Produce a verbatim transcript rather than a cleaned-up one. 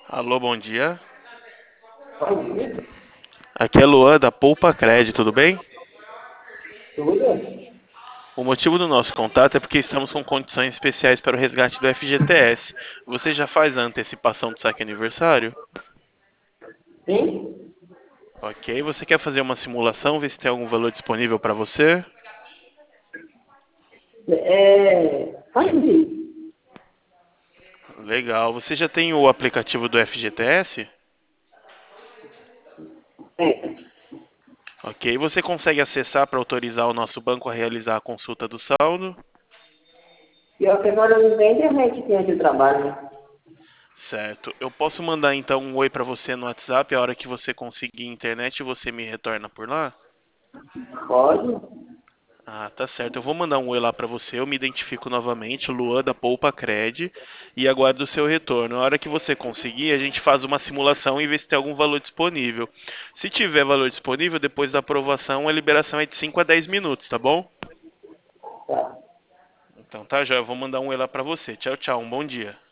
Alô, bom dia. Bom dia, Aqui é Luan da Poupa Cred, tudo bem? tudo? O motivo do nosso contato é porque estamos com condições especiais para o resgate do F G T S. Você já faz a antecipação do saque aniversário? Sim? Ok, você quer fazer uma simulação, ver se tem algum valor disponível para você? É, faz isso. Legal. Você já tem o aplicativo do F G T S? É. Ok, você consegue acessar para autorizar o nosso banco a realizar a consulta do saldo? Pior que agora não tem internet aqui onde eu trabalho, né? Certo. Eu posso mandar então um oi para você no WhatsApp, a hora que você conseguir internet você me retorna por lá? Pode. Ah, tá certo. Eu vou mandar um oi lá pra você. Eu me identifico novamente, Luan da Poupa Cred, e aguardo o seu retorno. Na hora que você conseguir, a gente faz uma simulação e vê se tem algum valor disponível. Se tiver valor disponível, depois da aprovação, a liberação é de cinco a dez minutos, tá bom? Tá. Então tá, já eu vou mandar um oi lá pra você. Tchau, tchau. Um bom dia.